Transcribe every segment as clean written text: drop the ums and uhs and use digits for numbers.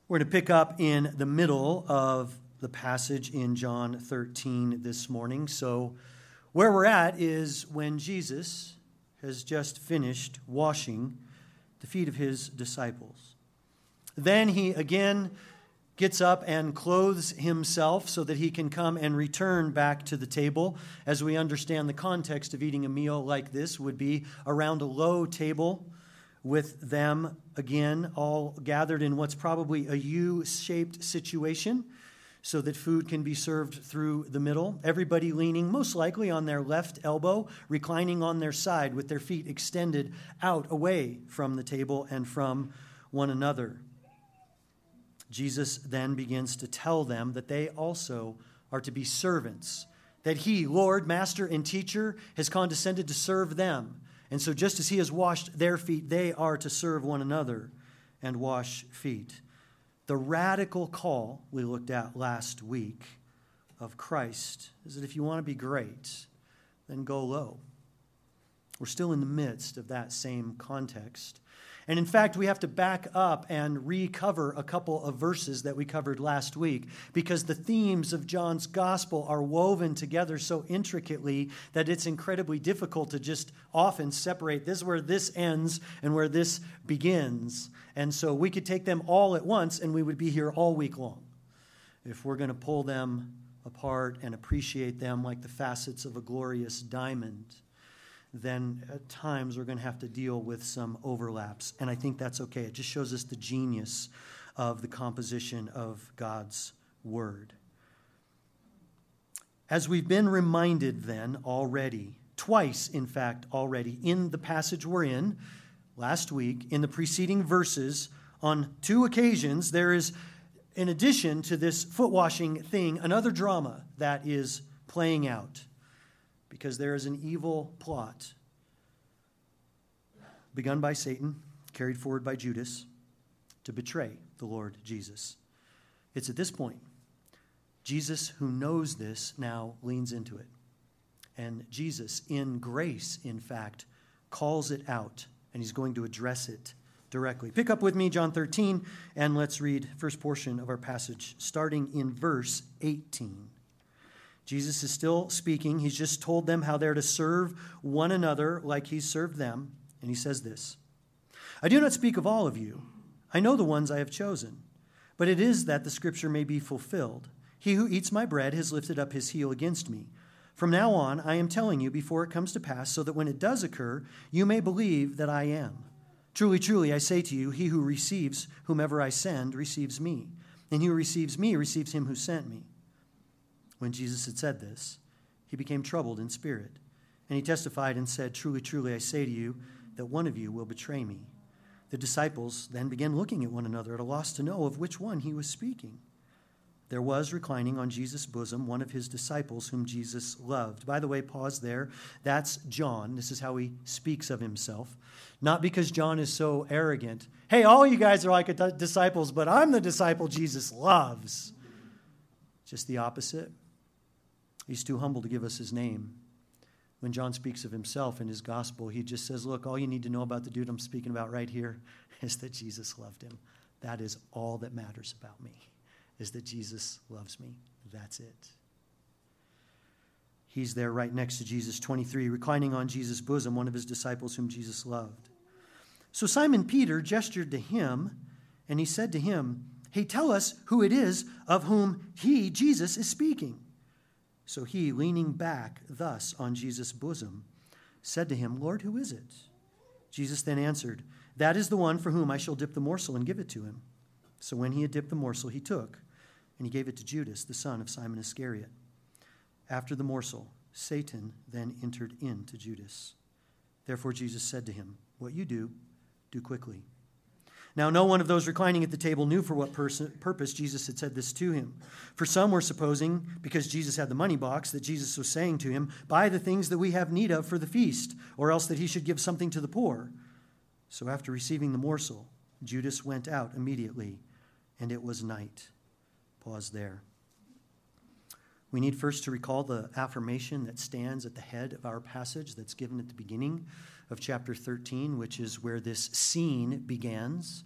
We're going to pick up in the middle of the passage in John 13 this morning. So where we're at is when Jesus has just finished washing the feet of his disciples. Then he again gets up and clothes himself so that he can come and return back to the table. As we understand, the context of eating a meal like this would be around a low table with them, again, all gathered in what's probably a U-shaped situation so that food can be served through the middle. Everybody leaning most likely on their left elbow, reclining on their side with their feet extended out away from the table and from one another. Jesus then begins to tell them that they also are to be servants, that he, Lord, Master, and Teacher, has condescended to serve them. And so just as he has washed their feet, they are to serve one another and wash feet. The radical call we looked at last week of Christ is that if you want to be great, then go low. We're still in the midst of that same context. And in fact, we have to back up and recover a couple of verses that we covered last week because the themes of John's gospel are woven together so intricately that it's incredibly difficult to just often separate this where this ends and where this begins. And so we could take them all at once and we would be here all week long if we're going to pull them apart and appreciate them like the facets of a glorious diamond. Then at times we're going to have to deal with some overlaps. And I think that's okay. It just shows us the genius of the composition of God's Word. As we've been reminded then already, twice in fact already, in the passage we're in, last week, in the preceding verses, on two occasions, there is, in addition to this foot washing thing, another drama that is playing out. Because there is an evil plot begun by Satan, carried forward by Judas, to betray the Lord Jesus. It's at this point, Jesus, who knows this, now leans into it. And Jesus, in grace, in fact, calls it out, and he's going to address it directly. Pick up with me, John 13, and let's read the first portion of our passage, starting in verse 18. Jesus is still speaking. He's just told them how they're to serve one another like he served them. And he says this, I do not speak of all of you. I know the ones I have chosen. But it is that the scripture may be fulfilled. He who eats my bread has lifted up his heel against me. From now on, I am telling you before it comes to pass, so that when it does occur, you may believe that I am. Truly, truly, I say to you, he who receives whomever I send receives me. And he who receives me receives him who sent me. When Jesus had said this, he became troubled in spirit. And he testified and said, Truly, truly, I say to you, that one of you will betray me. The disciples then began looking at one another at a loss to know of which one he was speaking. There was reclining on Jesus' bosom one of his disciples whom Jesus loved. By the way, pause there. That's John. This is how he speaks of himself. Not because John is so arrogant. Hey, all you guys are like disciples, but I'm the disciple Jesus loves. Just the opposite. He's too humble to give us his name. When John speaks of himself in his gospel, he just says, look, all you need to know about the dude I'm speaking about right here is that Jesus loved him. That is all that matters about me, is that Jesus loves me. That's it. He's there right next to Jesus, 23, reclining on Jesus' bosom, one of his disciples whom Jesus loved. So Simon Peter gestured to him, and he said to him, hey, tell us who it is of whom he, Jesus, is speaking. So he, leaning back thus on Jesus' bosom, said to him, Lord, who is it? Jesus then answered, that is the one for whom I shall dip the morsel and give it to him. So when he had dipped the morsel, he took, and he gave it to Judas, the son of Simon Iscariot. After the morsel, Satan then entered into Judas. Therefore Jesus said to him, what you do, do quickly. Now, no one of those reclining at the table knew for what purpose Jesus had said this to him. For some were supposing, because Jesus had the money box, that Jesus was saying to him, buy the things that we have need of for the feast, or else that he should give something to the poor. So after receiving the morsel, Judas went out immediately, and it was night. Pause there. We need first to recall the affirmation that stands at the head of our passage that's given at the beginning of chapter 13, which is where this scene begins.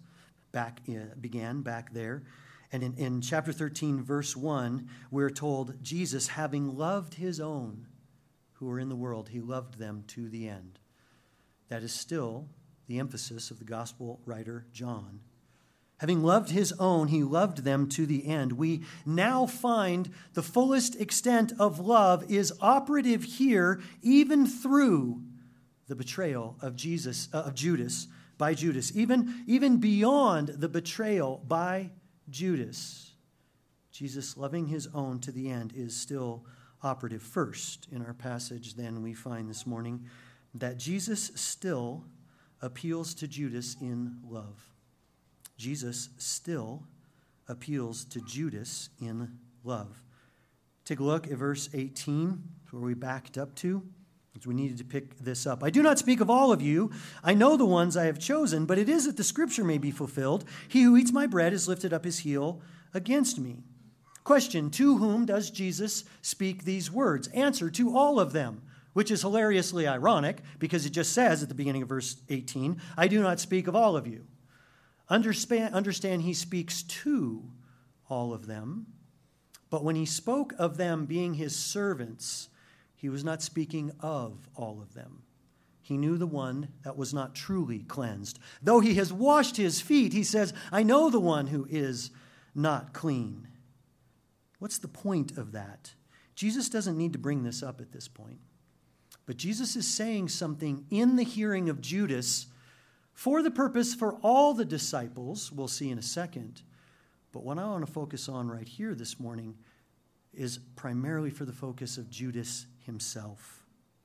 began back there. And in chapter 13, verse 1, we're told Jesus, having loved his own who were in the world, he loved them to the end. That is still the emphasis of the gospel writer John. Having loved his own, he loved them to the end. We now find the fullest extent of love is operative here, even through the betrayal of Judas by Judas, even beyond the betrayal by Judas. Jesus loving his own to the end is still operative. First, in our passage, then, we find this morning that Jesus still appeals to Judas in love. Jesus still appeals to Judas in love. Take a look at verse 18, where we backed up to, because we needed to pick this up. I do not speak of all of you. I know the ones I have chosen, but it is that the scripture may be fulfilled. He who eats my bread has lifted up his heel against me. Question, to whom does Jesus speak these words? Answer, to all of them, which is hilariously ironic, because it just says at the beginning of verse 18, I do not speak of all of you. Understand he speaks to all of them, but when he spoke of them being his servants, he was not speaking of all of them. He knew the one that was not truly cleansed. Though he has washed his feet, he says, I know the one who is not clean. What's the point of that? Jesus doesn't need to bring this up at this point. But Jesus is saying something in the hearing of Judas for the purpose for all the disciples, we'll see in a second. But what I want to focus on right here this morning is primarily for the focus of Judas himself.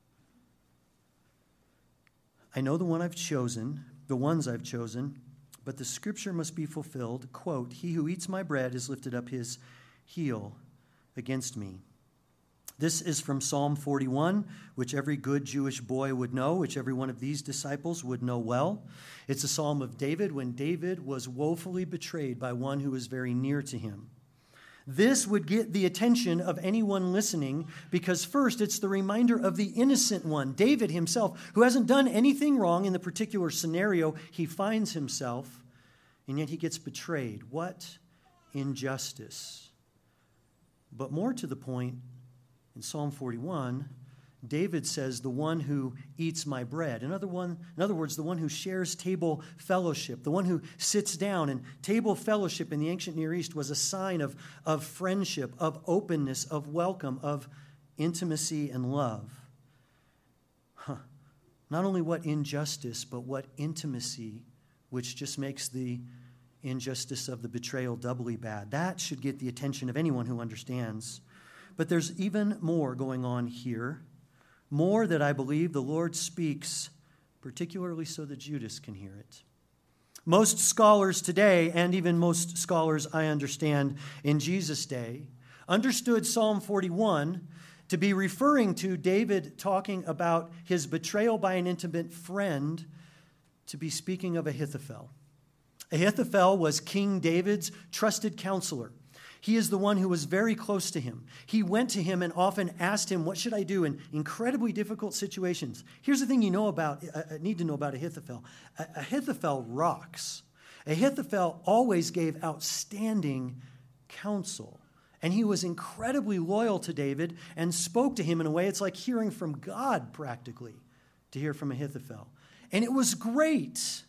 I know the ones I've chosen, but the scripture must be fulfilled. Quote, he who eats my bread has lifted up his heel against me. This is from Psalm 41, which every good Jewish boy would know, which every one of these disciples would know well. It's a psalm of David when David was woefully betrayed by one who was very near to him. This would get the attention of anyone listening because first, it's the reminder of the innocent one, David himself, who hasn't done anything wrong in the particular scenario he finds himself, and yet he gets betrayed. What injustice! But more to the point, in Psalm 41, David says, the one who eats my bread. In other words, the one who shares table fellowship, the one who sits down. And table fellowship in the ancient Near East was a sign of friendship, of openness, of welcome, of intimacy and love. Not only what injustice, but what intimacy, which just makes the injustice of the betrayal doubly bad. That should get the attention of anyone who understands. But there's even more going on here. More that I believe the Lord speaks, particularly so that Judas can hear it. Most scholars today, and even most scholars I understand in Jesus' day, understood Psalm 41 to be referring to David talking about his betrayal by an intimate friend, to be speaking of Ahithophel. Ahithophel was King David's trusted counselor. He is the one who was very close to him. He went to him and often asked him, what should I do in incredibly difficult situations? Here's the thing you need to know about Ahithophel. Ahithophel rocks. Ahithophel always gave outstanding counsel. And he was incredibly loyal to David and spoke to him in a way it's like hearing from God practically, to hear from Ahithophel. And it was great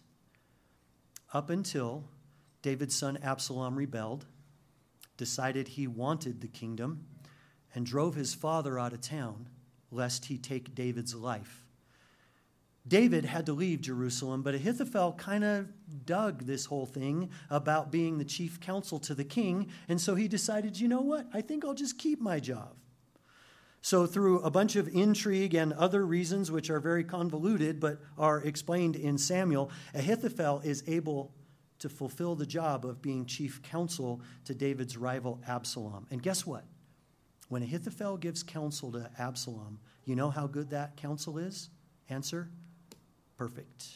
up until David's son Absalom rebelled, decided he wanted the kingdom, and drove his father out of town, lest he take David's life. David had to leave Jerusalem, but Ahithophel kind of dug this whole thing about being the chief counsel to the king, and so he decided, you know what, I think I'll just keep my job. So through a bunch of intrigue and other reasons which are very convoluted but are explained in Samuel, Ahithophel is able to fulfill the job of being chief counsel to David's rival Absalom. And guess what? When Ahithophel gives counsel to Absalom, you know how good that counsel is? Answer, perfect.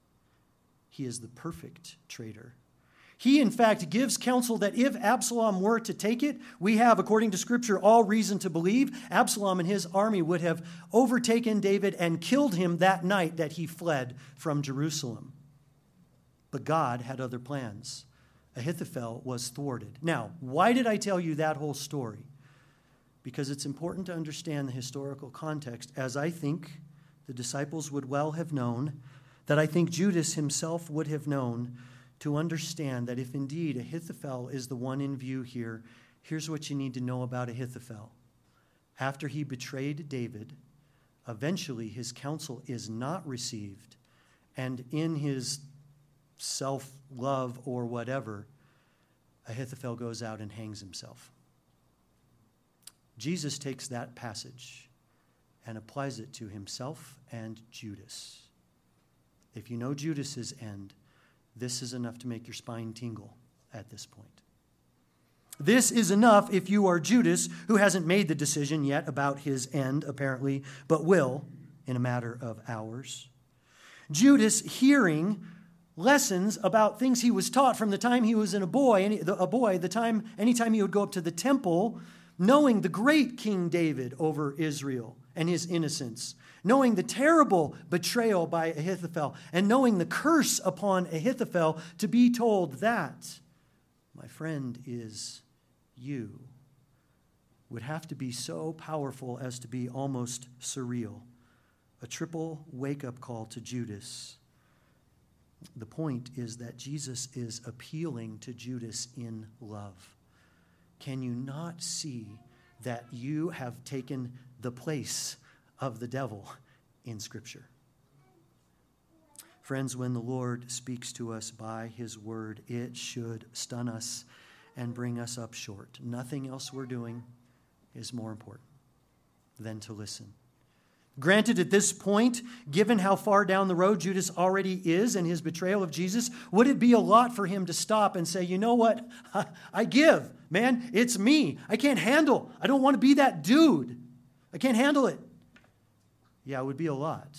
He is the perfect traitor. He, in fact, gives counsel that if Absalom were to take it, we have, according to Scripture, all reason to believe Absalom and his army would have overtaken David and killed him that night that he fled from Jerusalem. But God had other plans. Ahithophel was thwarted. Now, why did I tell you that whole story? Because it's important to understand the historical context, as I think the disciples would well have known, that I think Judas himself would have known, to understand that if indeed Ahithophel is the one in view here, here's what you need to know about Ahithophel. After he betrayed David, eventually his counsel is not received, and in his self-love or whatever, Ahithophel goes out and hangs himself. Jesus takes that passage and applies it to himself and Judas. If you know Judas's end, this is enough to make your spine tingle at this point. This is enough if you are Judas, who hasn't made the decision yet about his end, apparently, but will in a matter of hours. Judas hearing lessons about things he was taught from the time he was anytime he would go up to the temple, knowing the great King David over Israel and his innocence, knowing the terrible betrayal by Ahithophel, and knowing the curse upon Ahithophel, to be told that, my friend, is you, would have to be so powerful as to be almost surreal. A triple wake-up call to Judas. The point is that Jesus is appealing to Judas in love. Can you not see that you have taken the place of the devil in Scripture? Friends, when the Lord speaks to us by his word, it should stun us and bring us up short. Nothing else we're doing is more important than to listen. Granted, at this point, given how far down the road Judas already is in his betrayal of Jesus, would it be a lot for him to stop and say, you know what? I give, man. It's me. I can't handle. I don't want to be that dude. I can't handle it. Yeah, it would be a lot.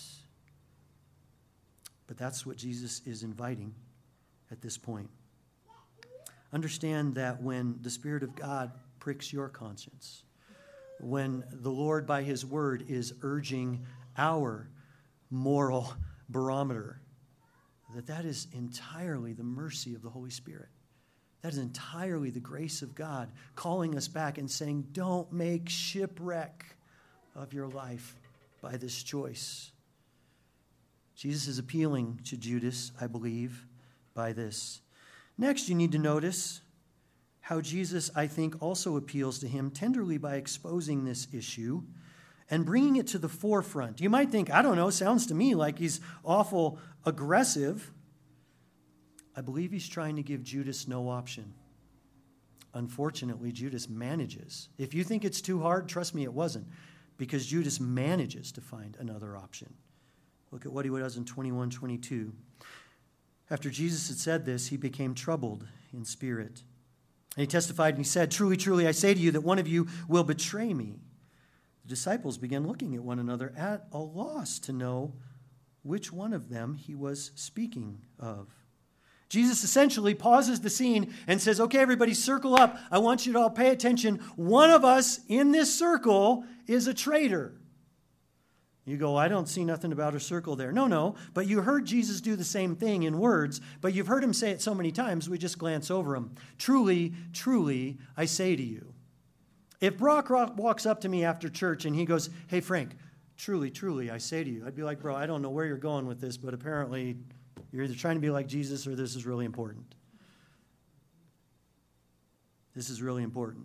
But that's what Jesus is inviting at this point. Understand that when the Spirit of God pricks your conscience, when the Lord by his word is urging our moral barometer, that is entirely the mercy of the Holy Spirit. That is entirely the grace of God calling us back and saying, don't make shipwreck of your life by this choice. Jesus is appealing to Judas, I believe, by this. Next, you need to notice how Jesus, I think, also appeals to him tenderly by exposing this issue and bringing it to the forefront. You might think, I don't know, sounds to me like he's awful aggressive. I believe he's trying to give Judas no option. Unfortunately, Judas manages. If you think it's too hard, trust me, it wasn't, because Judas manages to find another option. Look at what he does in 21:22. After Jesus had said this, he became troubled in spirit. And he testified and he said, truly, truly, I say to you that one of you will betray me. The disciples began looking at one another at a loss to know which one of them he was speaking of. Jesus essentially pauses the scene and says, okay, everybody circle up. I want you to all pay attention. One of us in this circle is a traitor. You go, I don't see nothing about a circle there. No, but you heard Jesus do the same thing in words, but you've heard him say it so many times, we just glance over him. Truly, truly, I say to you. If Brock walks up to me after church and he goes, hey, Frank, truly, truly, I say to you, I'd be like, bro, I don't know where you're going with this, but apparently you're either trying to be like Jesus or this is really important. This is really important.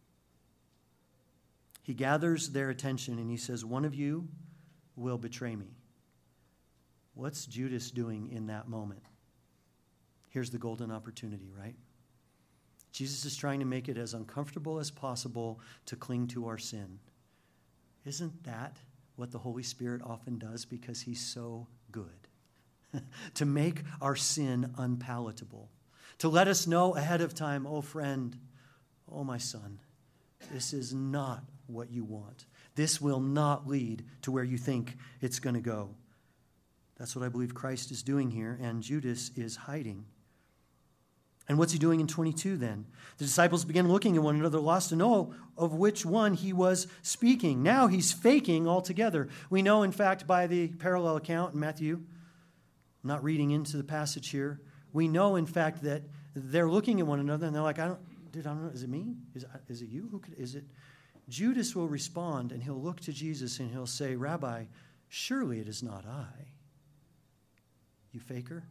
He gathers their attention and he says, one of you will betray me. What's Judas doing in that moment? Here's the golden opportunity, right? Jesus is trying to make it as uncomfortable as possible to cling to our sin. Isn't that what the Holy Spirit often does because he's so good? To make our sin unpalatable. To let us know ahead of time, oh friend, oh my son, this is not what you want. This will not lead to where you think it's going to go. That's what I believe Christ is doing here, and Judas is hiding. And what's he doing in 22 then? The disciples began looking at one another, lost to know of which one he was speaking. Now he's faking altogether. We know, in fact, by the parallel account in Matthew, I'm not reading into the passage here, we know, in fact, that they're looking at one another and they're like, I don't know, is it me? Is it you? Is it? Judas will respond and he'll look to Jesus and he'll say, Rabbi, surely it is not I. You faker.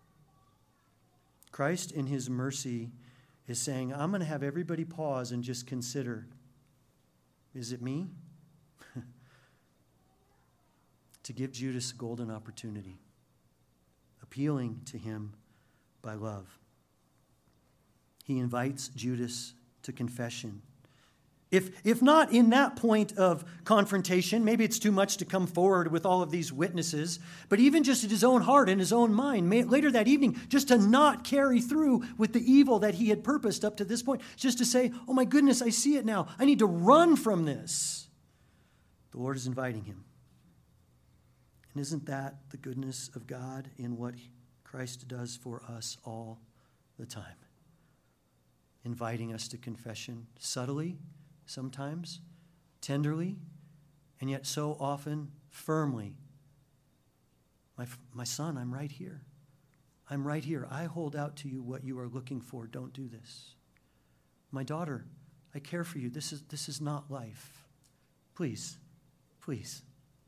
Christ in his mercy is saying, I'm going to have everybody pause and just consider, is it me? To give Judas a golden opportunity, appealing to him by love. He invites Judas to confession. If not in that point of confrontation, maybe it's too much to come forward with all of these witnesses, but even just in his own heart and his own mind, later that evening, just to not carry through with the evil that he had purposed up to this point, just to say, oh my goodness, I see it now. I need to run from this. The Lord is inviting him. And isn't that the goodness of God in what Christ does for us all the time? Inviting us to confession subtly, sometimes, tenderly, and yet so often firmly. My son, I'm right here. I'm right here. I hold out to you what you are looking for. Don't do this. My daughter, I care for you. This is not life. Please, please.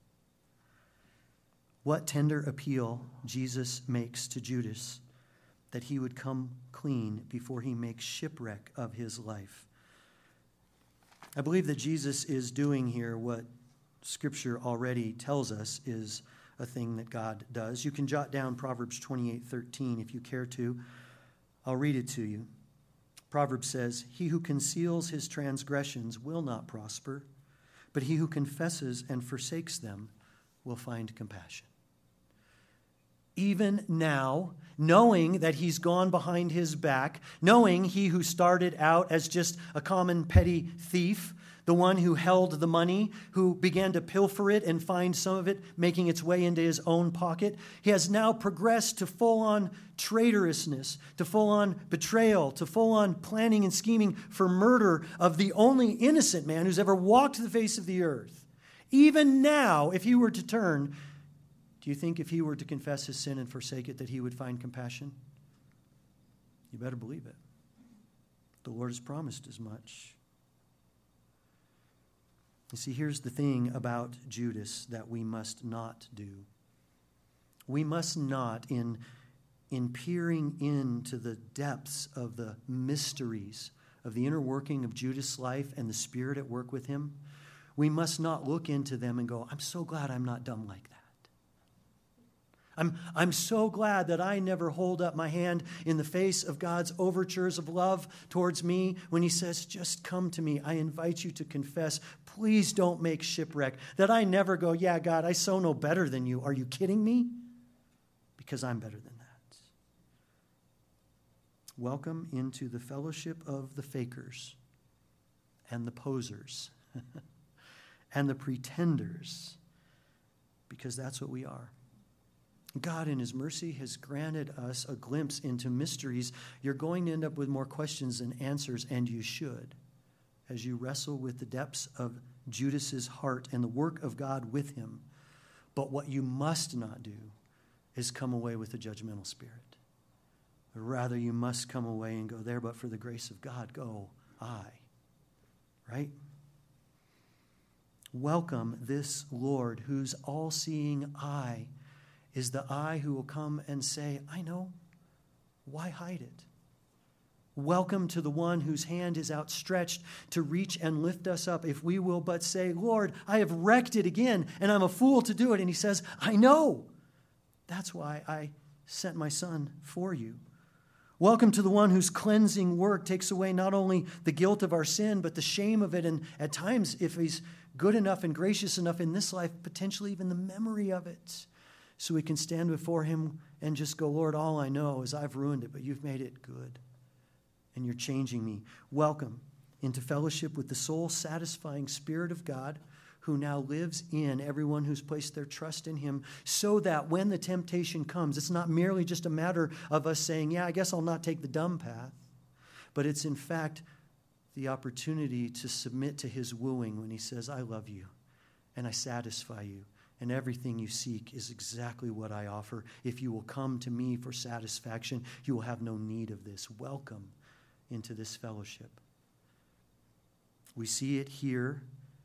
What tender appeal Jesus makes to Judas, that he would come clean before he makes shipwreck of his life. I believe that Jesus is doing here what Scripture already tells us is a thing that God does. You can jot down Proverbs 28:13 if you care to. I'll read it to you. Proverbs says, he who conceals his transgressions will not prosper, but he who confesses and forsakes them will find compassion. Even now, knowing that he's gone behind his back, knowing he who started out as just a common petty thief, the one who held the money, who began to pilfer it and find some of it making its way into his own pocket, he has now progressed to full-on traitorousness, to full-on betrayal, to full-on planning and scheming for murder of the only innocent man who's ever walked the face of the earth. Even now, if he were to turn, do you think if he were to confess his sin and forsake it that he would find compassion? You better believe it. The Lord has promised as much. You see, here's the thing about Judas that we must not do. We must not, in peering into the depths of the mysteries of the inner working of Judas' life and the Spirit at work with him, we must not look into them and go, I'm so glad I'm not dumb like that. I'm so glad that I never hold up my hand in the face of God's overtures of love towards me when he says, just come to me. I invite you to confess. Please don't make shipwreck. That I never go, yeah, God, I so know better than you. Are you kidding me? Because I'm better than that. Welcome into the fellowship of the fakers and the posers and the pretenders, because that's what we are. God, in his mercy, has granted us a glimpse into mysteries. You're going to end up with more questions than answers, and you should, as you wrestle with the depths of Judas's heart and the work of God with him. But what you must not do is come away with a judgmental spirit. Rather, you must come away and go, there, but for the grace of God, go I. Right? Welcome this Lord, whose all-seeing eye is the eye who will come and say, I know, why hide it? Welcome to the one whose hand is outstretched to reach and lift us up if we will but say, Lord, I have wrecked it again, and I'm a fool to do it. And he says, I know. That's why I sent my son for you. Welcome to the one whose cleansing work takes away not only the guilt of our sin, but the shame of it, and at times, if he's good enough and gracious enough in this life, potentially even the memory of it. So we can stand before him and just go, Lord, all I know is I've ruined it, but you've made it good. And you're changing me. Welcome into fellowship with the soul-satisfying Spirit of God, who now lives in everyone who's placed their trust in him, so that when the temptation comes, it's not merely just a matter of us saying, yeah, I guess I'll not take the dumb path, but it's in fact the opportunity to submit to his wooing when he says, I love you, and I satisfy you, and everything you seek is exactly what I offer. If you will come to me for satisfaction, you will have no need of this. Welcome into this fellowship. We see it here.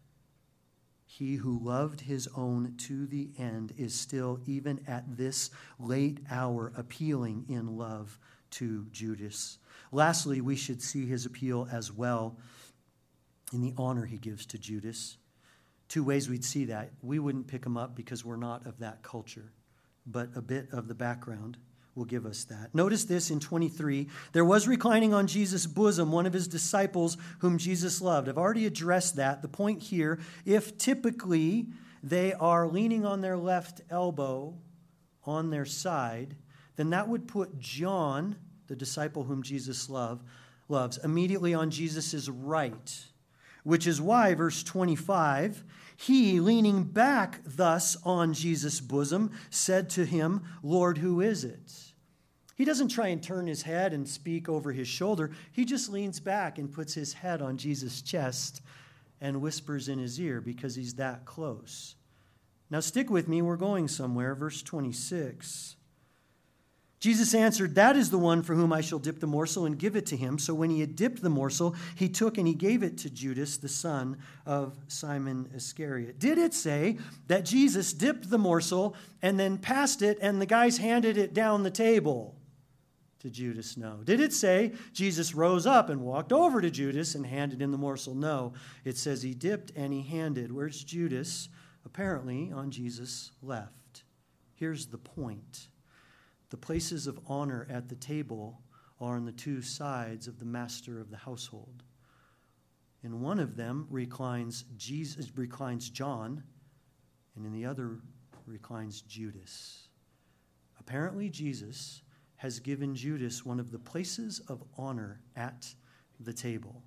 He who loved his own to the end is still, even at this late hour, appealing in love to Judas. Lastly, we should see his appeal as well in the honor he gives to Judas. Two ways we'd see that. We wouldn't pick him up because we're not of that culture, but a bit of the background will give us that. Notice this in 23. There was reclining on Jesus' bosom one of his disciples whom Jesus loved. I've already addressed that. The point here, if typically they are leaning on their left elbow on their side, then that would put John, the disciple whom Jesus loves, immediately on Jesus' right, which is why, verse 25, he, leaning back thus on Jesus' bosom, said to him, Lord, who is it? He doesn't try and turn his head and speak over his shoulder. He just leans back and puts his head on Jesus' chest and whispers in his ear because he's that close. Now stick with me, we're going somewhere. Verse 26. Jesus answered, that is the one for whom I shall dip the morsel and give it to him. So when he had dipped the morsel, he took and he gave it to Judas, the son of Simon Iscariot. Did it say that Jesus dipped the morsel and then passed it and the guys handed it down the table to Judas? No. Did it say Jesus rose up and walked over to Judas and handed him the morsel? No. It says he dipped and he handed. Where's Judas? Apparently on Jesus' left. Here's the point. The places of honor at the table are on the two sides of the master of the household. In one of them reclines John, and in the other reclines Judas. Apparently Jesus has given Judas one of the places of honor at the table.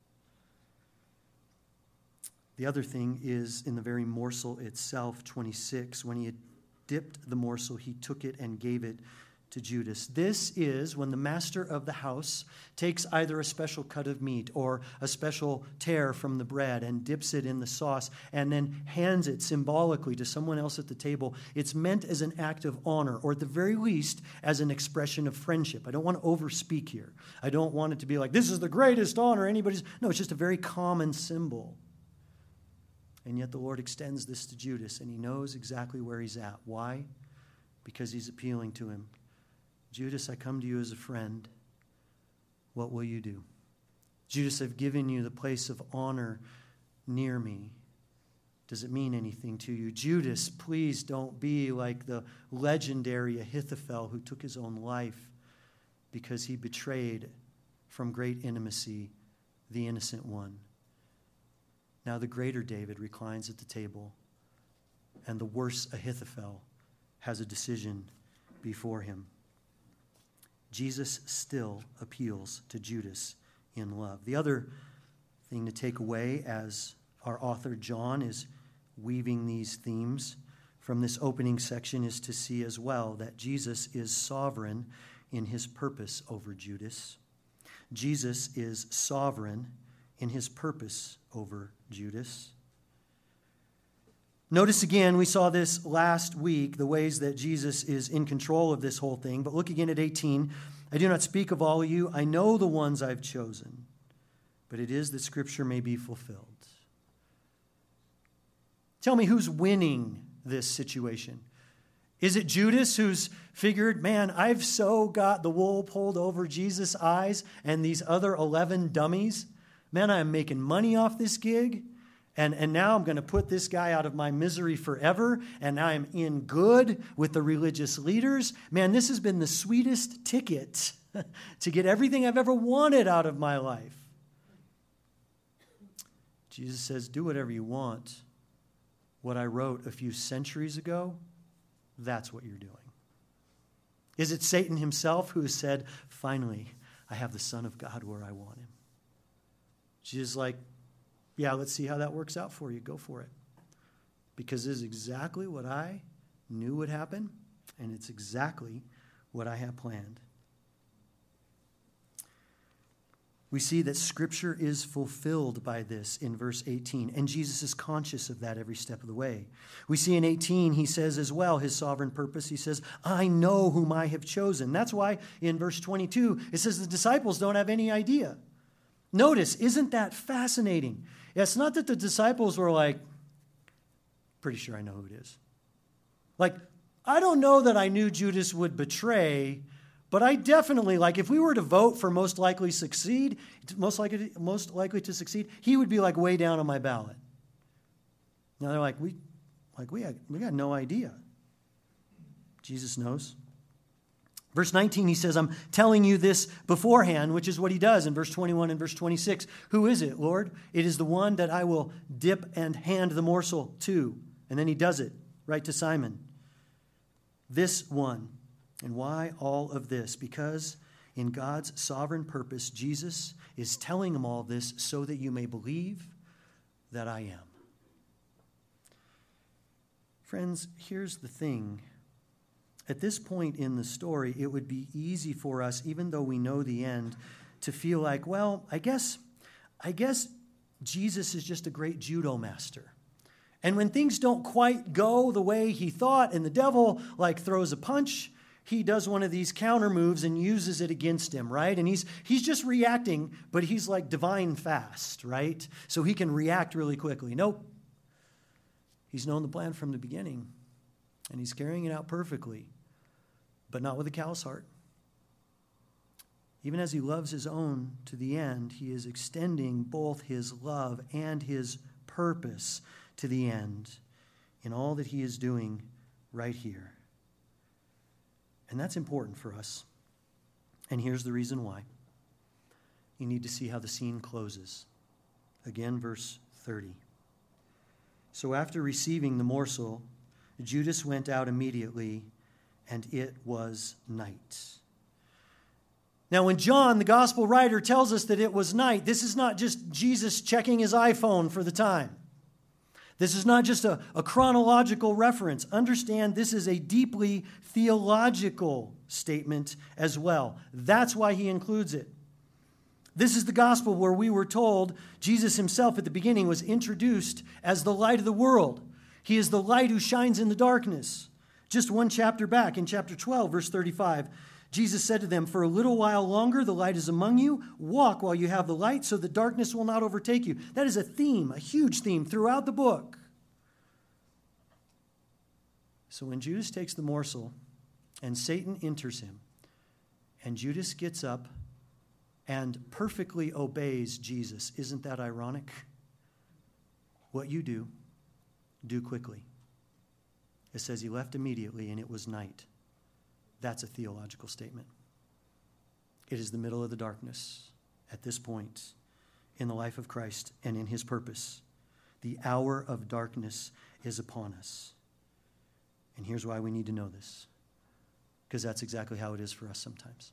The other thing is in the very morsel itself, 26, when he had dipped the morsel, he took it and gave it to Judas. This is when the master of the house takes either a special cut of meat or a special tear from the bread and dips it in the sauce and then hands it symbolically to someone else at the table. It's meant as an act of honor, or at the very least as an expression of friendship. I don't want to overspeak here. I don't want it to be like, this is the greatest honor anybody's. No, it's just a very common symbol. And yet the Lord extends this to Judas, and he knows exactly where he's at. Why? Because he's appealing to him. Judas, I come to you as a friend. What will you do? Judas, I've given you the place of honor near me. Does it mean anything to you? Judas, please don't be like the legendary Ahithophel who took his own life because he betrayed from great intimacy the innocent one. Now the greater David reclines at the table, and the worse Ahithophel has a decision before him. Jesus still appeals to Judas in love. The other thing to take away as our author John is weaving these themes from this opening section is to see as well that Jesus is sovereign in his purpose over Judas. Jesus is sovereign in his purpose over Judas. Notice again, we saw this last week, the ways that Jesus is in control of this whole thing. But look again at 18. I do not speak of all of you. I know the ones I've chosen. But it is that Scripture may be fulfilled. Tell me, who's winning this situation? Is it Judas who's figured, man, I've so got the wool pulled over Jesus' eyes and these other 11 dummies? Man, I'm making money off this gig, and now I'm going to put this guy out of my misery forever, and now I'm in good with the religious leaders. Man, this has been the sweetest ticket to get everything I've ever wanted out of my life. Jesus says, do whatever you want. What I wrote a few centuries ago, that's what you're doing. Is it Satan himself who has said, finally, I have the Son of God where I want him? Jesus is like, yeah, let's see how that works out for you. Go for it. Because this is exactly what I knew would happen, and it's exactly what I have planned. We see that Scripture is fulfilled by this in verse 18, and Jesus is conscious of that every step of the way. We see in 18, he says as well, his sovereign purpose, he says, I know whom I have chosen. That's why in verse 22, it says the disciples don't have any idea. Notice, isn't that fascinating? It's not that the disciples were like, pretty sure I know who it is. Like, I don't know that I knew Judas would betray, but I definitely, like, if we were to vote for most likely to succeed, he would be like way down on my ballot. Now they're like, we got no idea. Jesus knows. Verse 19, he says, I'm telling you this beforehand, which is what he does in verse 21 and verse 26. Who is it, Lord? It is the one that I will dip and hand the morsel to. And then he does it right to Simon. This one. And why all of this? Because in God's sovereign purpose, Jesus is telling him all this so that you may believe that I am. Friends, here's the thing. At this point in the story, it would be easy for us, even though we know the end, to feel like, well, I guess Jesus is just a great judo master. And when things don't quite go the way he thought, and the devil like throws a punch, he does one of these counter moves and uses it against him, right? And he's just reacting, but he's like divine fast, right? So he can react really quickly. Nope. He's known the plan from the beginning, and he's carrying it out perfectly, but not with a callous heart. Even as he loves his own to the end, he is extending both his love and his purpose to the end in all that he is doing right here. And that's important for us. And here's the reason why. You need to see how the scene closes. Again, verse 30. So after receiving the morsel, Judas went out immediately, and it was night. Now, when John, the gospel writer, tells us that it was night, this is not just Jesus checking his iPhone for the time. This is not just a chronological reference. Understand, this is a deeply theological statement as well. That's why he includes it. This is the gospel where we were told Jesus himself at the beginning was introduced as the light of the world. He is the light who shines in the darkness. Just one chapter back, in chapter 12, verse 35, Jesus said to them, for a little while longer the light is among you. Walk while you have the light so that darkness will not overtake you. That is a theme, a huge theme throughout the book. So when Judas takes the morsel and Satan enters him, and Judas gets up and perfectly obeys Jesus, isn't that ironic? What you do, do quickly. It says he left immediately and it was night. That's a theological statement. It is the middle of the darkness at this point in the life of Christ and in his purpose. The hour of darkness is upon us. And here's why we need to know this, because that's exactly how it is for us sometimes.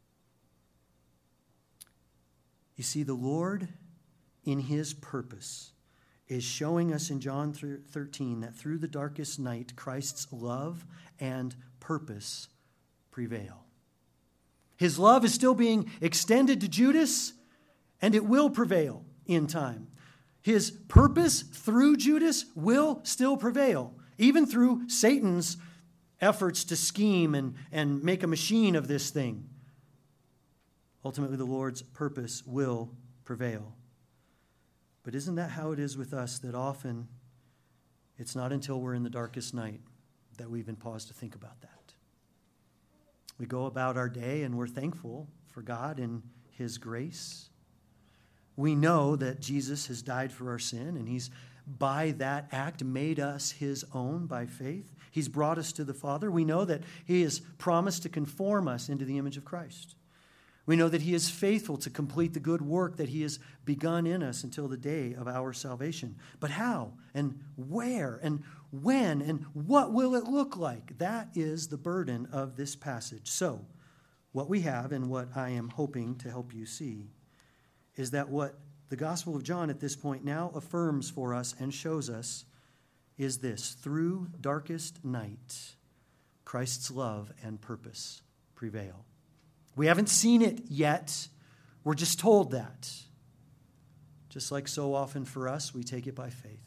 You see, the Lord, in his purpose, is showing us in John 13 that through the darkest night, Christ's love and purpose prevail. His love is still being extended to Judas, and it will prevail in time. His purpose through Judas will still prevail, even through Satan's efforts to scheme and make a machine of this thing. Ultimately, the Lord's purpose will prevail. But isn't that how it is with us, that often it's not until we're in the darkest night that we even pause to think about that? We go about our day and we're thankful for God and his grace. We know that Jesus has died for our sin, and he's by that act made us his own by faith. He's brought us to the Father. We know that he has promised to conform us into the image of Christ. We know that he is faithful to complete the good work that he has begun in us until the day of our salvation. But how and where and when and what will it look like? That is the burden of this passage. So, what we have and what I am hoping to help you see is that what the Gospel of John at this point now affirms for us and shows us is this: through darkest night, Christ's love and purpose prevail. We haven't seen it yet. We're just told that. Just like so often for us, we take it by faith.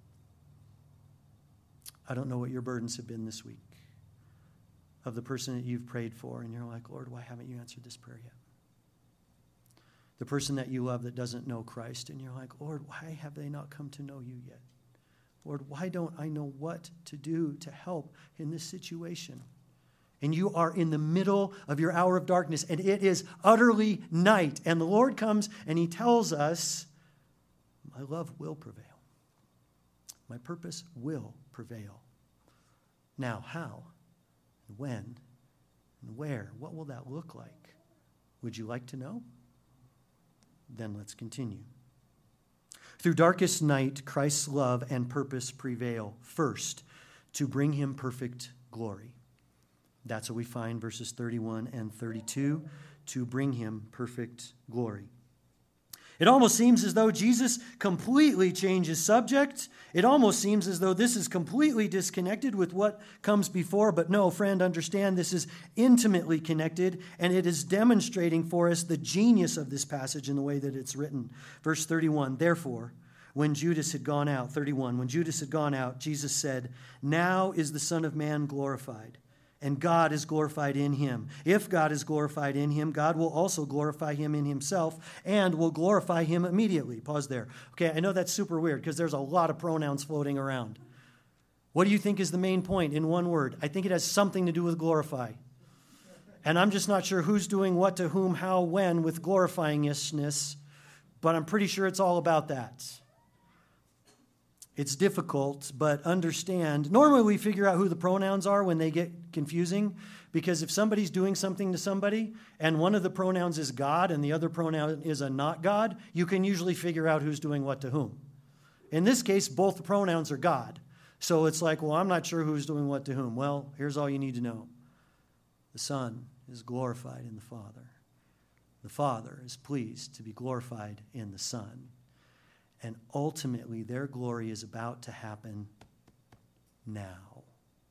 I don't know what your burdens have been this week of the person that you've prayed for, and you're like, Lord, why haven't you answered this prayer yet? The person that you love that doesn't know Christ, and you're like, Lord, why have they not come to know you yet? Lord, why don't I know what to do to help in this situation? And you are in the middle of your hour of darkness, and it is utterly night. And the Lord comes and he tells us, my love will prevail. My purpose will prevail. Now, how, and when, and where? What will that look like? Would you like to know? Then let's continue. Through darkest night, Christ's love and purpose prevail. First, to bring him perfect glory. That's what we find verses 31 and 32, to bring him perfect glory. It almost seems as though Jesus completely changes subject. It almost seems as though this is completely disconnected with what comes before. But no, friend, understand this is intimately connected, and it is demonstrating for us the genius of this passage in the way that it's written. Verse 31, therefore, when Judas had gone out, 31, when Judas had gone out, Jesus said, now is the Son of Man glorified, and God is glorified in him. If God is glorified in him, God will also glorify him in himself and will glorify him immediately. Pause there. Okay, I know that's super weird because there's a lot of pronouns floating around. What do you think is the main point in one word? I think it has something to do with glorify. And I'm just not sure who's doing what to whom, how, when with glorifyingness, but I'm pretty sure it's all about that. It's difficult, but understand. Normally we figure out who the pronouns are when they get confusing, because if somebody's doing something to somebody and one of the pronouns is God and the other pronoun is a not God, you can usually figure out who's doing what to whom. In this case, both the pronouns are God. So it's like, well, I'm not sure who's doing what to whom. Well, here's all you need to know. The Son is glorified in the Father. The Father is pleased to be glorified in the Son. And ultimately, their glory is about to happen now.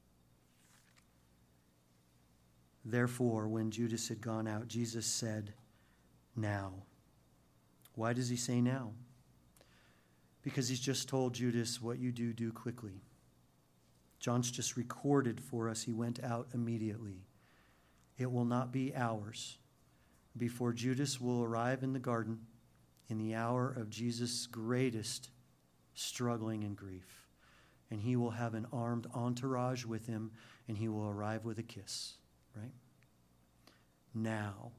Therefore, when Judas had gone out, Jesus said, now. Why does he say now? Because he's just told Judas, what you do, do quickly. John's just recorded for us he went out immediately. It will not be hours before Judas will arrive in the garden in the hour of Jesus' greatest struggling and grief. And he will have an armed entourage with him, and he will arrive with a kiss, right? Now.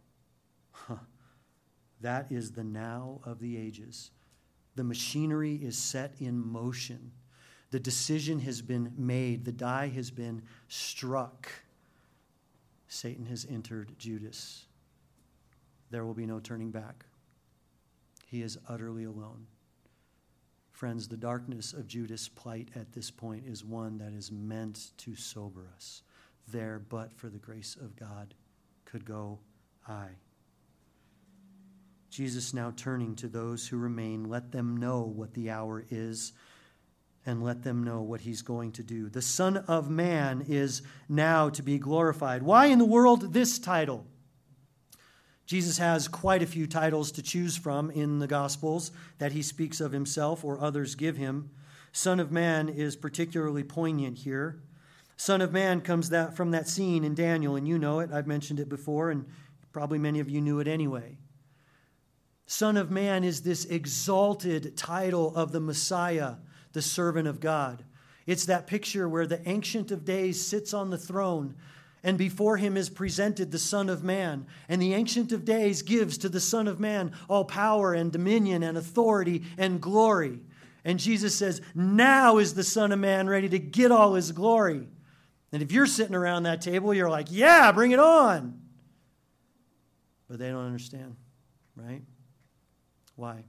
That is the now of the ages. The machinery is set in motion. The decision has been made. The die has been struck. Satan has entered Judas. There will be no turning back. He is utterly alone. Friends, the darkness of Judas' plight at this point is one that is meant to sober us. There, but for the grace of God, could go I. Jesus now turning to those who remain, let them know what the hour is, and let them know what he's going to do. The Son of Man is now to be glorified. Why in the world this title? Jesus has quite a few titles to choose from in the Gospels that he speaks of himself or others give him. Son of Man is particularly poignant here. Son of Man comes from that scene in Daniel, and you know it. I've mentioned it before, and probably many of you knew it anyway. Son of Man is this exalted title of the Messiah, the servant of God. It's that picture where the Ancient of Days sits on the throne, and before him is presented the Son of Man. And the Ancient of Days gives to the Son of Man all power and dominion and authority and glory. And Jesus says, now is the Son of Man ready to get all his glory. And if you're sitting around that table, you're like, yeah, bring it on. But they don't understand, right? Why?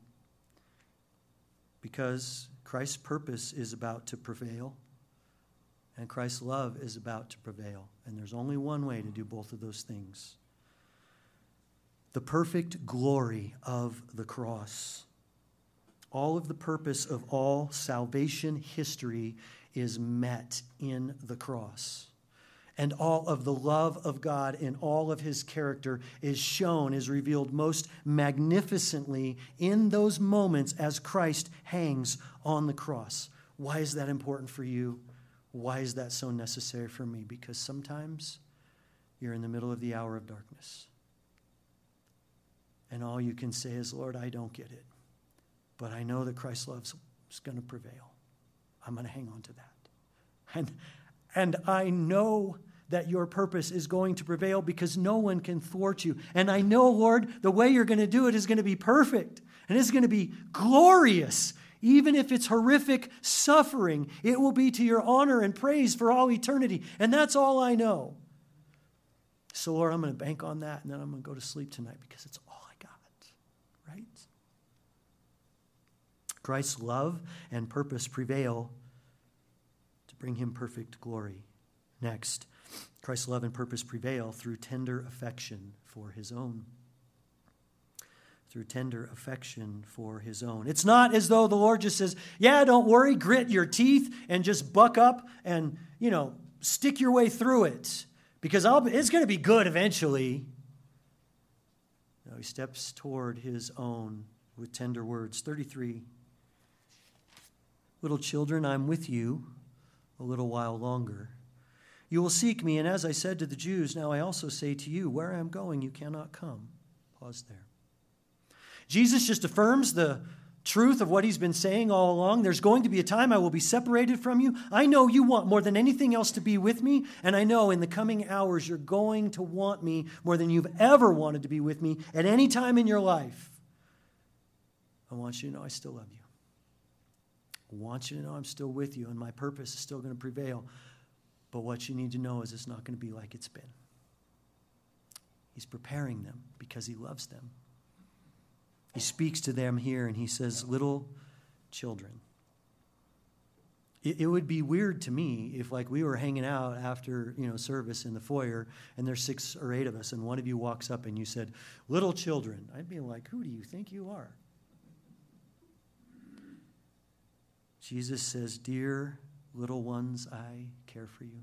Because Christ's purpose is about to prevail, and Christ's love is about to prevail. And there's only one way to do both of those things. The perfect glory of the cross. All of the purpose of all salvation history is met in the cross. And all of the love of God in all of his character is shown, is revealed most magnificently in those moments as Christ hangs on the cross. Why is that important for you? Why is that so necessary for me? Because sometimes you're in the middle of the hour of darkness. And all you can say is, Lord, I don't get it. But I know that Christ's love is going to prevail. I'm going to hang on to that. And I know that your purpose is going to prevail because no one can thwart you. And I know, Lord, the way you're going to do it is going to be perfect. And it's going to be glorious. Even if it's horrific suffering, it will be to your honor and praise for all eternity. And that's all I know. So, Lord, I'm going to bank on that, and then I'm going to go to sleep tonight because it's all I got, right? Christ's love and purpose prevail to bring him perfect glory. Next, Christ's love and purpose prevail through tender affection for his own. Through tender affection for his own. It's not as though the Lord just says, yeah, don't worry, grit your teeth and just buck up and, stick your way through it. Because it's going to be good eventually. No, he steps toward his own with tender words. 33. Little children, I'm with you a little while longer. You will seek me, and as I said to the Jews, now I also say to you, where I am going, you cannot come. Pause there. Jesus just affirms the truth of what he's been saying all along. There's going to be a time I will be separated from you. I know you want more than anything else to be with me, and I know in the coming hours you're going to want me more than you've ever wanted to be with me at any time in your life. I want you to know I still love you. I want you to know I'm still with you, and my purpose is still going to prevail. But what you need to know is it's not going to be like it's been. He's preparing them because he loves them. He speaks to them here and he says, little children. It would be weird to me if we were hanging out after service in the foyer and there's 6 or 8 of us and one of you walks up and you said, little children. I'd be like, who do you think you are? Jesus says, dear little ones, I care for you.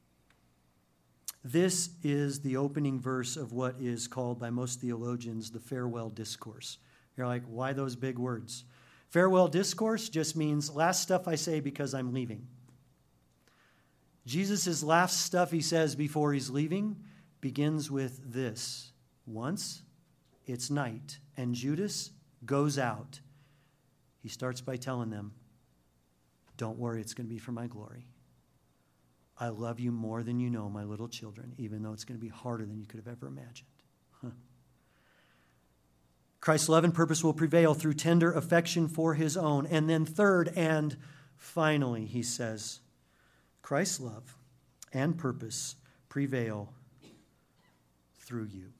This is the opening verse of what is called by most theologians the farewell discourse. You're like, why those big words? Farewell discourse just means last stuff I say because I'm leaving. Jesus' last stuff he says before he's leaving begins with this. Once it's night and Judas goes out, he starts by telling them, don't worry, it's going to be for my glory. I love you more than you know, my little children, even though it's going to be harder than you could have ever imagined. Christ's love and purpose will prevail through tender affection for his own. And then third and finally, he says, Christ's love and purpose prevail through you.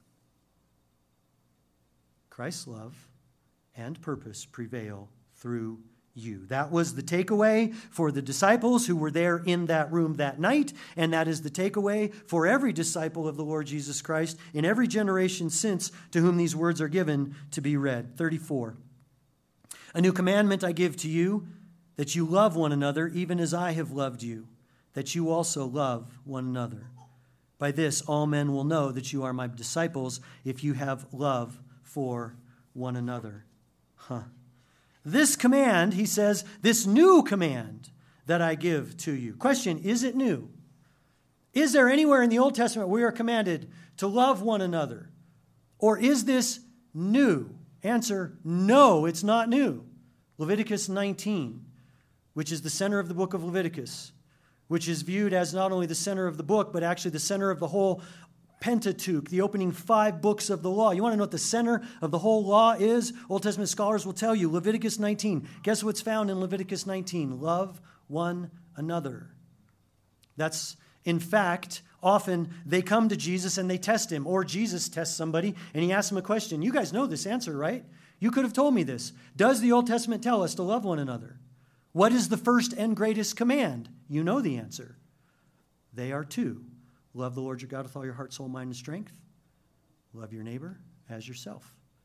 Christ's love and purpose prevail through you. That was the takeaway for the disciples who were there in that room that night, and that is the takeaway for every disciple of the Lord Jesus Christ in every generation since to whom these words are given to be read. 34. A new commandment I give to you, that you love one another even as I have loved you, that you also love one another. By this all men will know that you are my disciples if you have love for one another. This command, he says, this new command that I give to you. Question, is it new? Is there anywhere in the Old Testament where we are commanded to love one another? Or is this new? Answer, no, it's not new. Leviticus 19, which is the center of the book of Leviticus, which is viewed as not only the center of the book, but actually the center of the whole Pentateuch, the opening 5 books of the law. You want to know what the center of the whole law is? Old Testament scholars will tell you, Leviticus 19. Guess what's found in Leviticus 19? Love one another. That's, in fact, often they come to Jesus and they test him, or Jesus tests somebody and he asks them a question. You guys know this answer, right? You could have told me this. Does the Old Testament tell us to love one another? What is the first and greatest command? You know the answer. They are 2. Love the Lord your God with all your heart, soul, mind, and strength. Love your neighbor as yourself.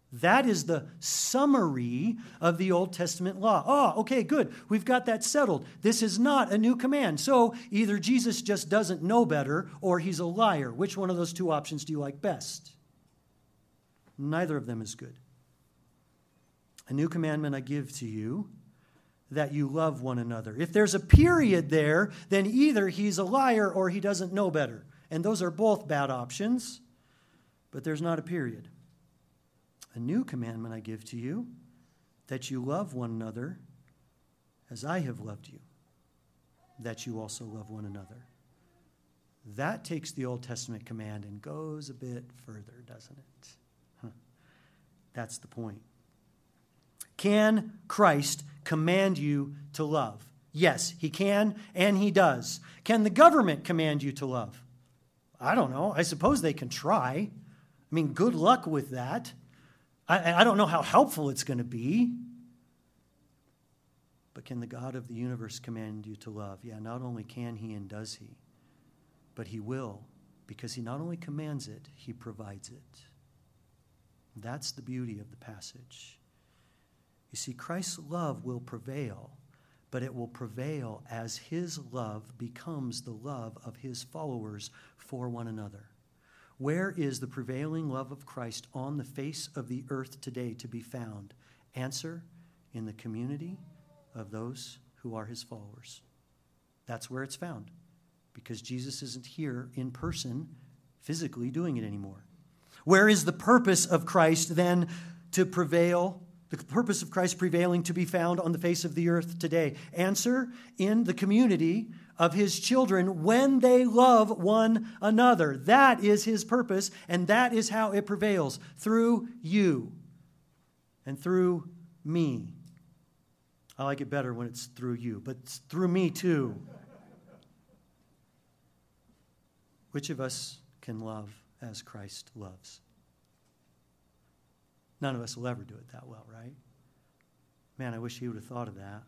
That is the summary of the Old Testament law. Oh, okay, good. We've got that settled. This is not a new command. So either Jesus just doesn't know better or he's a liar. Which one of those two options do you like best? Neither of them is good. A new commandment I give to you, that you love one another. If there's a period there, then either he's a liar or he doesn't know better. And those are both bad options, but there's not a period. A new commandment I give to you, that you love one another as I have loved you, that you also love one another. That takes the Old Testament command and goes a bit further, doesn't it? That's the point. Can Christ command you to love? Yes, he can, and he does. Can the government command you to love? I don't know. I suppose they can try. I mean, good luck with that. I don't know how helpful it's going to be. But can the God of the universe command you to love? Yeah, not only can he and does he, but he will, because he not only commands it, he provides it. That's the beauty of the passage. You see, Christ's love will prevail, but it will prevail as his love becomes the love of his followers for one another. Where is the prevailing love of Christ on the face of the earth today to be found? Answer, in the community of those who are his followers. That's where it's found, because Jesus isn't here in person, physically doing it anymore. Where is the purpose of Christ then to prevail? The purpose of Christ prevailing to be found on the face of the earth today? Answer, in the community of his children when they love one another. That is his purpose, and that is how it prevails, through you and through me. I like it better when it's through you, but it's through me too. Which of us can love as Christ loves? None of us will ever do it that well, right? Man, I wish he would have thought of that.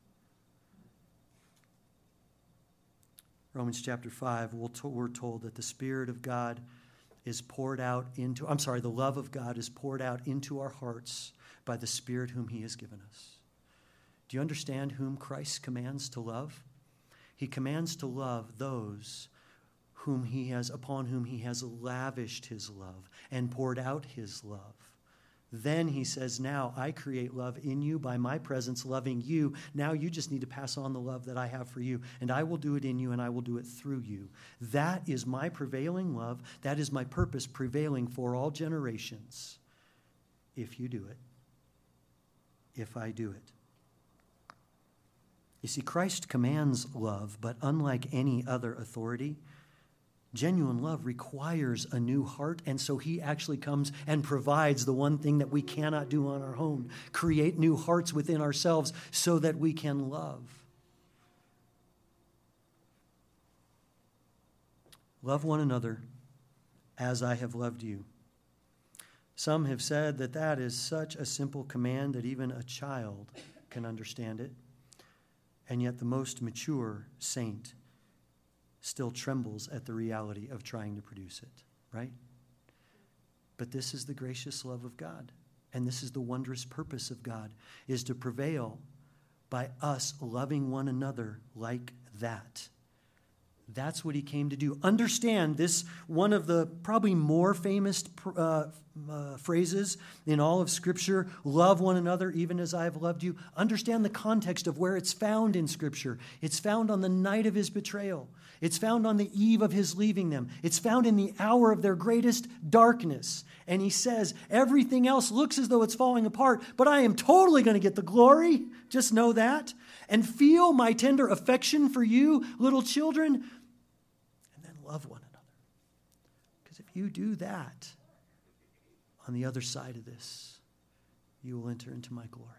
Romans chapter 5, we're told that the Spirit of God is poured out into, the love of God is poured out into our hearts by the Spirit whom he has given us. Do you understand whom Christ commands to love? He commands to love those upon whom he has lavished his love and poured out his love. Then he says, now I create love in you by my presence, loving you. Now you just need to pass on the love that I have for you, and I will do it in you, and I will do it through you. That is my prevailing love. That is my purpose prevailing for all generations. If you do it. If I do it. You see, Christ commands love, but unlike any other authority, genuine love requires a new heart, and so he actually comes and provides the one thing that we cannot do on our own, create new hearts within ourselves so that we can love. Love one another as I have loved you. Some have said that that is such a simple command that even a child can understand it, and yet the most mature saint still trembles at the reality of trying to produce it, right? But this is the gracious love of God, and this is the wondrous purpose of God, is to prevail by us loving one another like that. That's what he came to do. Understand this, one of the probably more famous phrases in all of Scripture, love one another even as I have loved you. Understand the context of where it's found in Scripture. It's found on the night of his betrayal. It's found on the eve of his leaving them. It's found in the hour of their greatest darkness. And he says, everything else looks as though it's falling apart, but I am totally going to get the glory. Just know that. And feel my tender affection for you, little children, and then love one another. Because if you do that, on the other side of this, you will enter into my glory.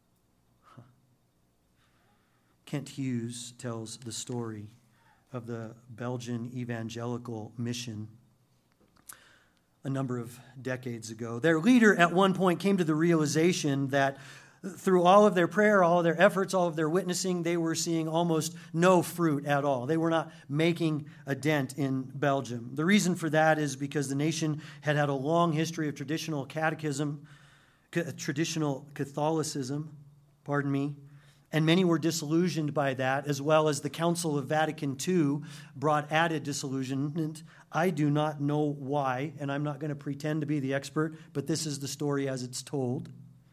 Kent Hughes tells the story of the Belgian evangelical mission a number of decades ago. Their leader at one point came to the realization that through all of their prayer, all of their efforts, all of their witnessing, they were seeing almost no fruit at all. They were not making a dent in Belgium. The reason for that is because the nation had had a long history of traditional catechism, traditional Catholicism, and many were disillusioned by that, as well as the Council of Vatican II brought added disillusionment. I do not know why, and I'm not going to pretend to be the expert, but this is the story as it's told.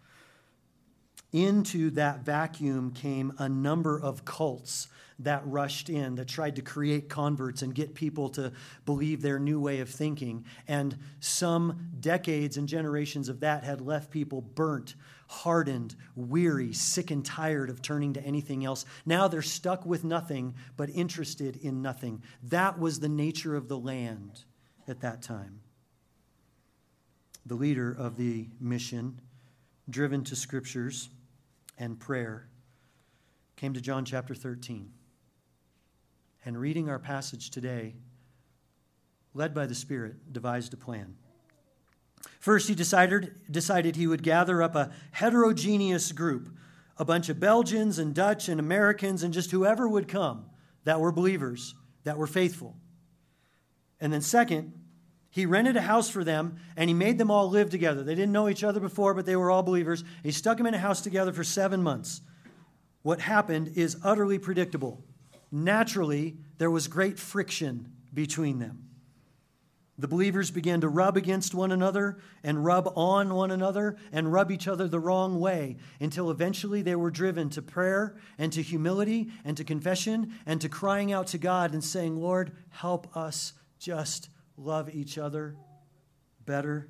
Into that vacuum came a number of cults that rushed in, that tried to create converts and get people to believe their new way of thinking. And some decades and generations of that had left people burnt, hardened, weary, sick and tired of turning to anything else. Now they're stuck with nothing, but interested in nothing. That was the nature of the land at that time. The leader of the mission, driven to scriptures and prayer, came to John chapter 13. And reading our passage today, led by the Spirit, devised a plan. First, he decided he would gather up a heterogeneous group, a bunch of Belgians and Dutch and Americans and just whoever would come that were believers, that were faithful. And then second, he rented a house for them and he made them all live together. They didn't know each other before, but they were all believers. He stuck them in a house together for 7 months. What happened is utterly predictable. Naturally, there was great friction between them. The believers began to rub against one another and rub on one another and rub each other the wrong way until eventually they were driven to prayer and to humility and to confession and to crying out to God and saying, Lord, help us just love each other better.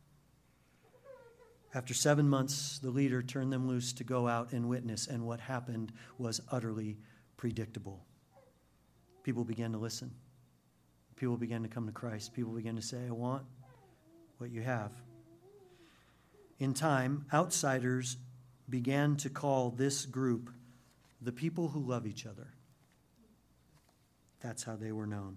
After 7 months, the leader turned them loose to go out and witness, and what happened was utterly predictable. People began to listen. People began to come to Christ. People began to say, I want what you have. In time, outsiders began to call this group the people who love each other. That's how they were known.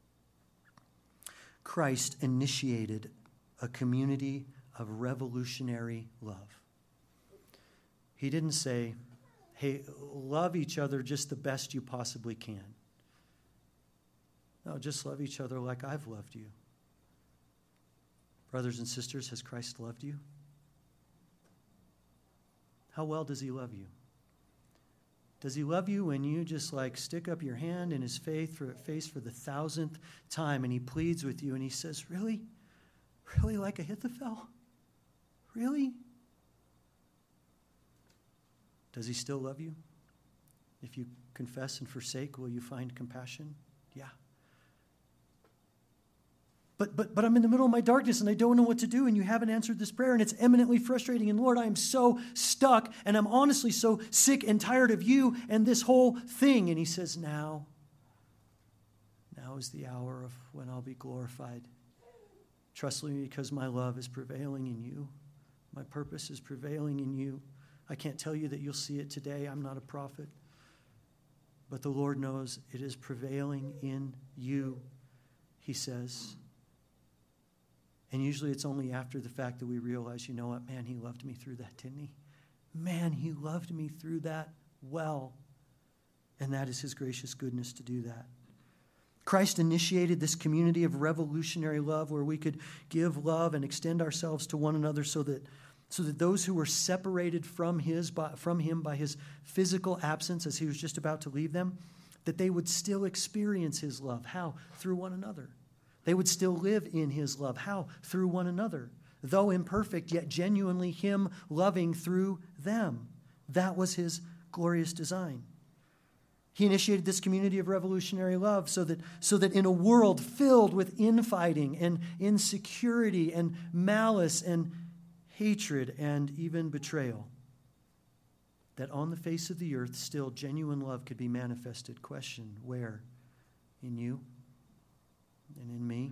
Christ initiated a community of revolutionary love. He didn't say, hey, love each other just the best you possibly can. No, just love each other like I've loved you. Brothers and sisters, has Christ loved you? How well does he love you? Does he love you when you just stick up your hand in his face for the 1,000th time and he pleads with you and he says, really? Really like Ahithophel? Really? Does he still love you? If you confess and forsake, will you find compassion? Yeah. But I'm in the middle of my darkness and I don't know what to do and you haven't answered this prayer and it's eminently frustrating. And Lord, I am so stuck and I'm honestly so sick and tired of you and this whole thing. And he says, now is the hour of when I'll be glorified. Trust me because my love is prevailing in you. My purpose is prevailing in you. I can't tell you that you'll see it today. I'm not a prophet. But the Lord knows it is prevailing in you, he says. And usually it's only after the fact that we realize, you know what, man, he loved me through that, didn't he? Man, he loved me through that well. And that is his gracious goodness to do that. Christ initiated this community of revolutionary love where we could give love and extend ourselves to one another so that those who were separated from him by his physical absence as he was just about to leave them, that they would still experience his love. How? Through one another. They would still live in his love. How? Through one another. Though imperfect, yet genuinely him loving through them. That was his glorious design. He initiated this community of revolutionary love so that in a world filled with infighting and insecurity and malice and hatred and even betrayal, that on the face of the earth still genuine love could be manifested. Question, where? In you and in me?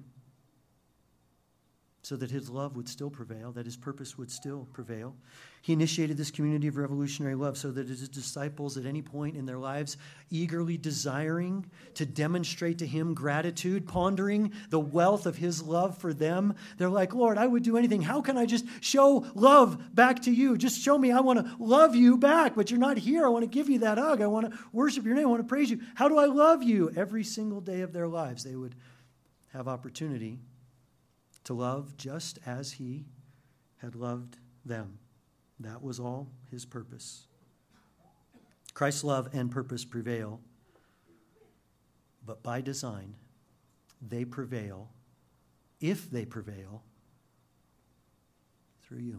So that his love would still prevail, that his purpose would still prevail. He initiated this community of revolutionary love so that his disciples at any point in their lives, eagerly desiring to demonstrate to him gratitude, pondering the wealth of his love for them, they're like, Lord, I would do anything. How can I just show love back to you? Just show me I want to love you back, but you're not here. I want to give you that hug. I want to worship your name. I want to praise you. How do I love you? Every single day of their lives, they would have opportunity to love just as he had loved them. That was all his purpose. Christ's love and purpose prevail, but by design, they prevail, if they prevail, through you.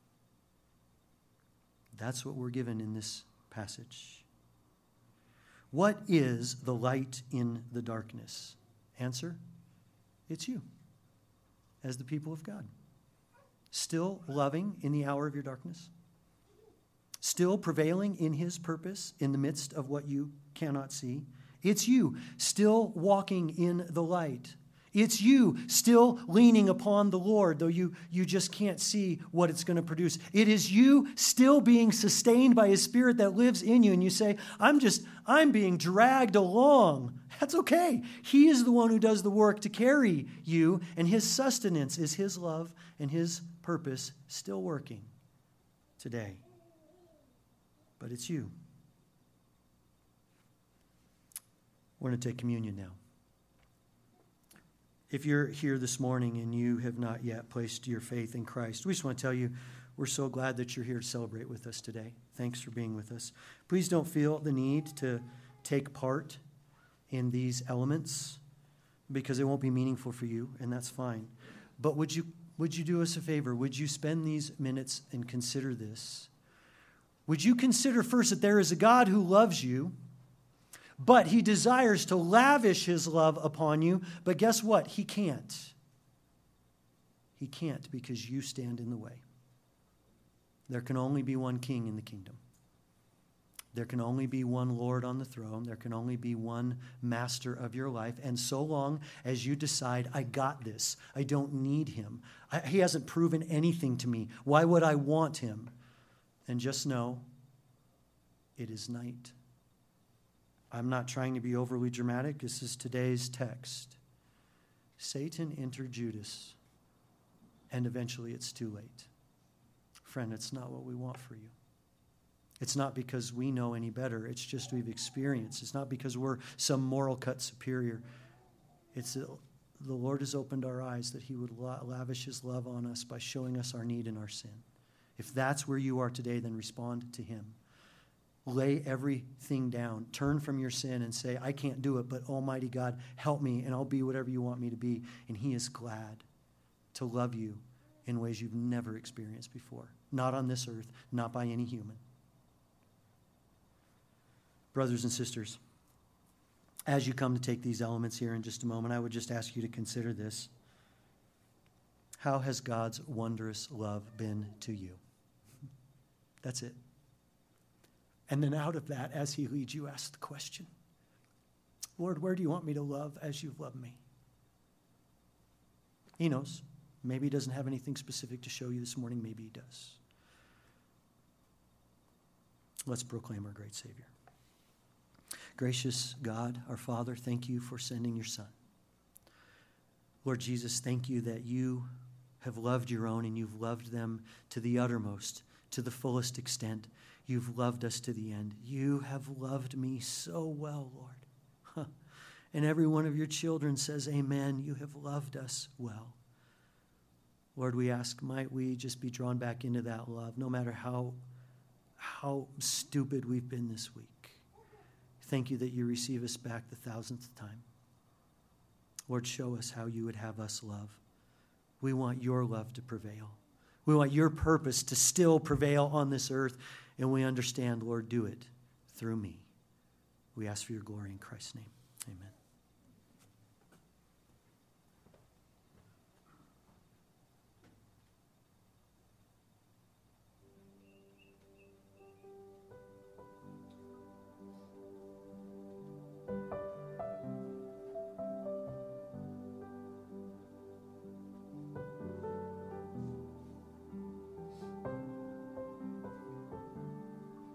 That's what we're given in this passage. What is the light in the darkness? Answer, it's you, as the people of God. Still loving in the hour of your darkness? Still prevailing in his purpose in the midst of what you cannot see? It's you, still walking in the light. It's you, still leaning upon the Lord, though you just can't see what it's going to produce. It is you still being sustained by his Spirit that lives in you, and you say, I'm being dragged along. That's okay. He is the one who does the work to carry you, and his sustenance is his love and his purpose still working today. But it's you. We're going to take communion now. If you're here this morning and you have not yet placed your faith in Christ, we just want to tell you we're so glad that you're here to celebrate with us today. Thanks for being with us. Please don't feel the need to take part in these elements because it won't be meaningful for you, and that's fine. But would you do us a favor? Would you spend these minutes and consider this? Would you consider first that there is a God who loves you, but he desires to lavish his love upon you. But guess what? He can't. He can't because you stand in the way. There can only be one king in the kingdom. There can only be one Lord on the throne. There can only be one master of your life. And so long as you decide, I got this, I don't need him, he hasn't proven anything to me, why would I want him? And just know, it is night. I'm not trying to be overly dramatic. This is today's text. Satan entered Judas, and eventually it's too late. Friend, it's not what we want for you. It's not because we know any better. It's just we've experienced. It's not because we're some moral cut superior. It's that the Lord has opened our eyes that he would lavish his love on us by showing us our need and our sin. If that's where you are today, then respond to him. Lay everything down. Turn from your sin and say, I can't do it, but Almighty God, help me, and I'll be whatever you want me to be. And he is glad to love you in ways you've never experienced before. Not on this earth, not by any human. Brothers and sisters, as you come to take these elements here in just a moment, I would just ask you to consider this. How has God's wondrous love been to you? That's it. And then out of that, as he leads you, ask the question, Lord, where do you want me to love as you've loved me? He knows. Maybe he doesn't have anything specific to show you this morning. Maybe he does. Let's proclaim our great Savior. Gracious God, our Father, thank you for sending your Son. Lord Jesus, thank you that you have loved your own and you've loved them to the uttermost, to the fullest extent. You've loved us to the end. You have loved me so well, Lord. And every one of your children says, amen, you have loved us well. Lord, we ask, might we just be drawn back into that love, no matter how stupid we've been this week. Thank you that you receive us back the 1,000th time. Lord, show us how you would have us love. We want your love to prevail. We want your purpose to still prevail on this earth. And we understand, Lord, do it through me. We ask for your glory in Christ's name. Amen.